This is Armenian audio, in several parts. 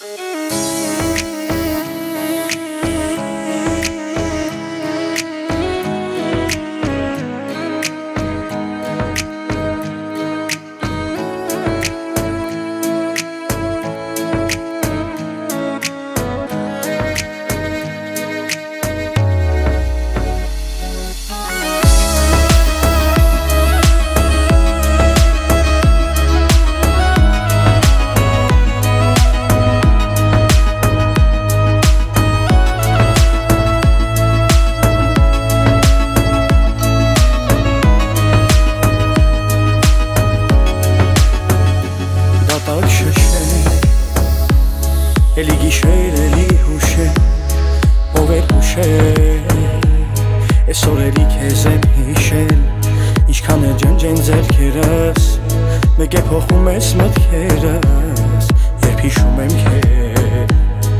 Էլի գիշեր, էլի հուշեր, ով էր հուշեր, այսօր էլի քեզ եմ հիշել, ինչքան է ջնջեն ձեռքերս, մեկ է փոխում ես մտքերս, երբ հիշում եմ քեզ։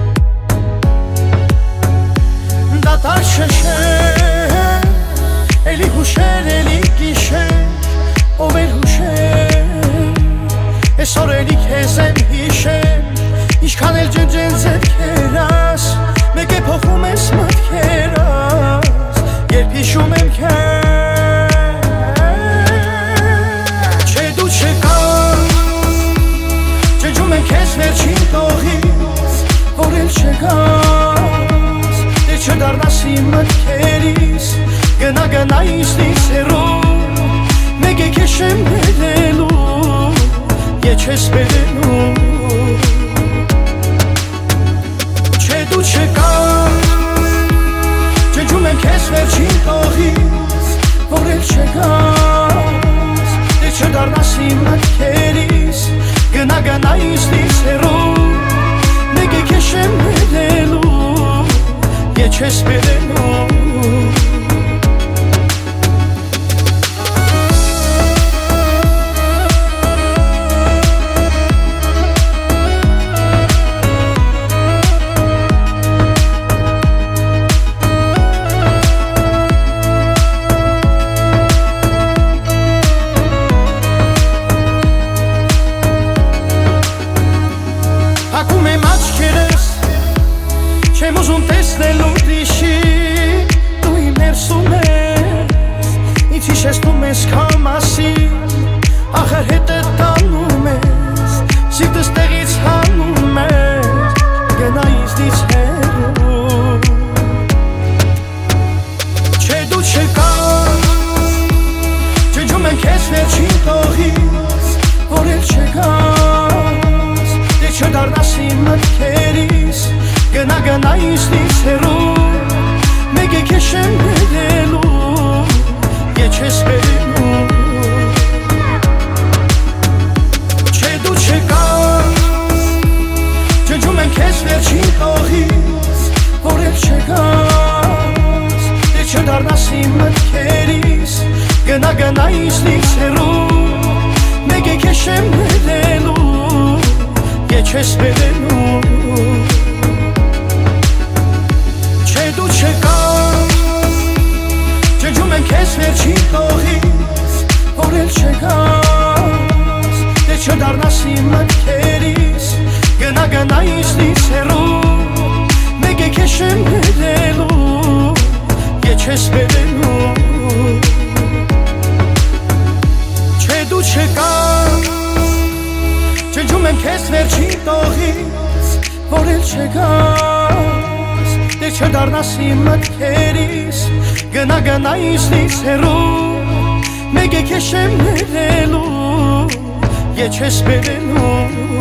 Դատարկ շշեր, էլի հուշեր, էլի գիշեր, ով էր հուշեր, այսօր էլի քեզ եմ հիշել, ինչքան էլ ջնջեն ձեռքերս, մեկ է փոխում ես մտքերս, երբ հիշում եմ քեզ։ Չէ դու չկաս, ջնջում եմ քեզ վերջին տողից, որ էլ չգաս, դե չդառնաս իմ մտքերից, գնա ինձնից հեռու, մեկ է քեզ չեմ բերելու, ետ չես բերելու։ Դու չկաս, ջնջում եմ քեզ վերջին տողից, որ էլ չգաս, դե չդառնաս իմ մտքերից, գնա ինձնից հեռու, մեկ է քեզ չեմ բերելու, ետ չես բերելու։ Հակում եմ աչքերս, չեմ ուզում տեսնել ուրիշի, դու իմ ներսում ես, ինձ հիշեցնում ես քամասին, ախր հետդ տանում ես, սիրտս տեղից հանում ես, գնա ինձնից հեռու։ Չէ դու չկաս, ջնջում եմ քեզ վերջին տողից, որ էլ չգաս, չդառնաս իմ մտքերից, գնա ինձնից հեռու, մեկ է քեզ չեմ բերելու, ետ չես բերելու։ Չէ դու չկաս, ջնջում եմ քեզ վերջին տողից, որ էլ չգաս, դե չդառնաս իմ մտքերից, գնա ինձնից հեռու, մեկ է քեզ չեմ բերելու, ետ չես բերելու։ Չէ դու չկաս, ջնջում եմ քեզ վերջին տողից, որ էլ չգաս, դե չդառնաս իմ մտքերից, գնա ինձնից հեռու, մեկ է քեզ չեմ բերելու, ետ չես բերելու։ Չէ դու չկաս, ջնջում եմ քեզ վերջին տողից, որ էլ չգաս, դե չդառնաս իմ մտքերից, գնա ինձնից հեռու, մեկ է քեզ չեմ բերելու, ետ չես բերելու։